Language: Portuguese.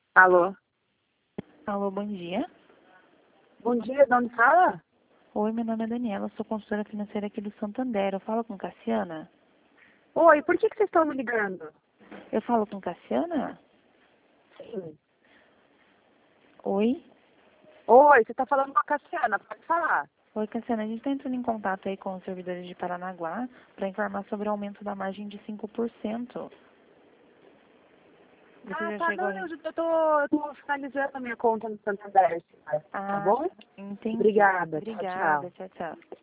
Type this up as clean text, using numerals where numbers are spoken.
Alô? Alô, bom dia. Bom dia, de onde fala? Oi, meu nome é Daniela, sou consultora financeira aqui do Santander. Eu falo com Cassiana? Oi, por que vocês estão me ligando? Eu falo com Cassiana? Sim. Oi? Oi, você está falando com a Cassiana, pode falar. Oi, Cassiana, a gente está entrando em contato aí com os servidores de Paranaguá para informar sobre o aumento da margem de 5%. Você Ah, já tá, chegou não, a... eu tô finalizando a minha conta no Santander, tá Ah, bom? entendi. Obrigada, tchau, Obrigada, tchau. tchau, tchau.